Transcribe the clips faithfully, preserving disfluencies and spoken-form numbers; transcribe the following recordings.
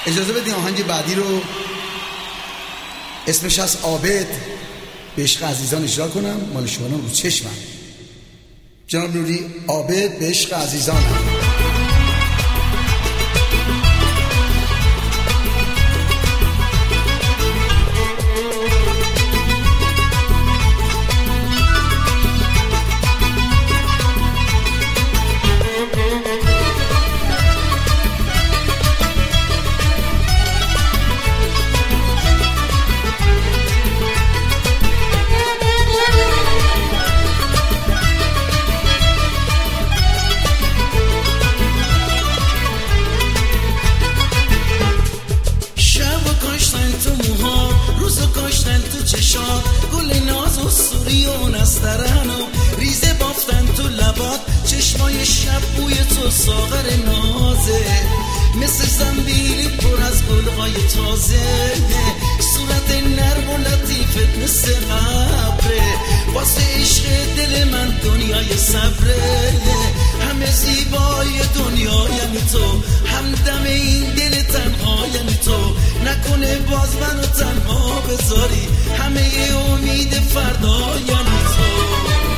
اجازه بدین آهنگ بعدی رو اسمش از عابد به عشق عزیزان اجرا کنم. مال شما رو چشمم. جناب نوری، عابد به عشق عزیزانم. گل ناز و سوری و نسترن و ریزه بافتن تو لبات، چشمای شب بوی تو ساغر نازه، مثل زنبیلی پر از گلهای تازه، صورت نرم و لطیفت مثل ابره، واسه عشق دل من دنیای صبره، همه زیبای دنیا یعنی تو، همدم این دل تنها یعنی تو، نکنه باز منو تنها بذاری، همه امید فردا یعنی تو.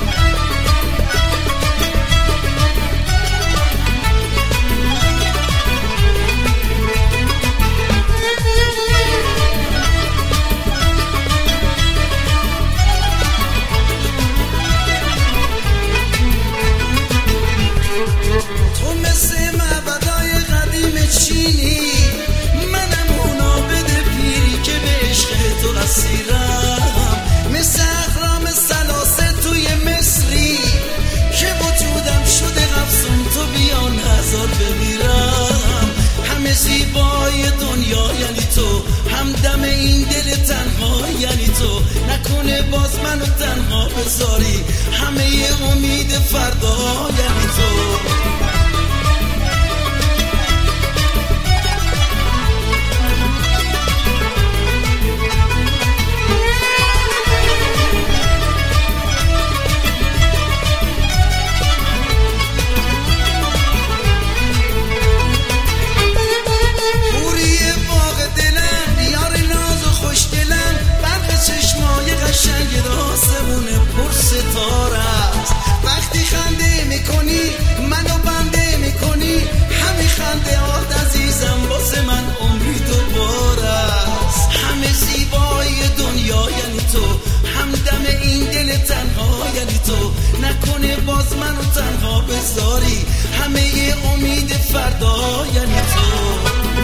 تو مثل معبدای قدیم چینی، منم اون عابد پیری که به عشق تو اسیرم، مثل اهرام ثلاثه توی مصری که وجودم شده افسون، تو بیا نظر بمیرم، همه زیبای دنیا یعنی تو، همدم این دل تنها یعنی تو، نکنه باز منو تنها بذاری، همه امید فردا یعنی تو. قشنگ آسمونه پر ستاره است، وقتی خنده میکنی منو بنده میکنی، همه خنده آد عزیزم واسه من عمری دوباره است، همه زیبای دنیا یعنی تو، همدم این دل تنها یعنی تو، نکنه باز منو تنها بذاری، همه امید فردا یعنی تو.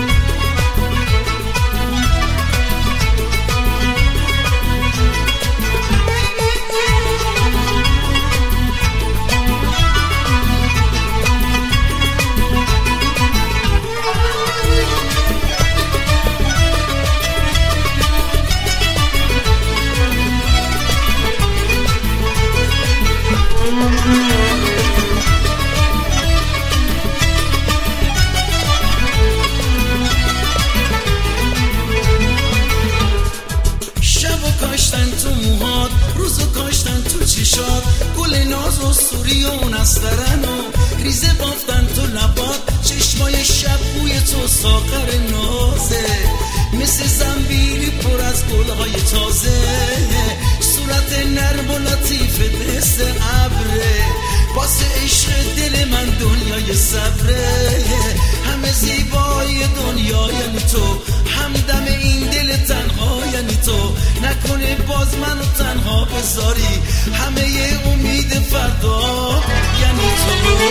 کاشتن تو موهات، روزو کاشتن تو چشات، گل ناز و سوری و نسترن و ریزه بافتن تو لبات، چشمای شب بوی تو ساغر نازه، مثل زنبیلی پر از گلهای تازه، صورت نرم و لطیفت مثل ابره، واسه عشق دل من دنیای صبره، همه زیبای دنیا یعنی تو، همدم این دل تنها یعنی تو، نکنه باز منو تنها بذاری، همه امید فردا یعنی تو.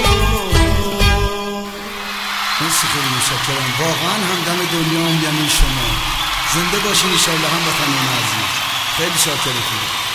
مرسی، خیلی متشکرم. واقعا همدم دنیام یعنی شما. زنده باشین ان شاءالله هموطنان عزیز. خیلی شاکرتونم.